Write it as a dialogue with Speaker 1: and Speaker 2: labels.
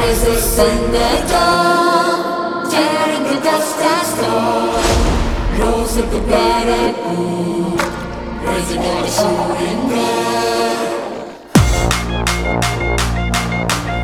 Speaker 1: voices in the dawn, tearing the dust and storm. Rose of the battered moon, raising all the shooting there.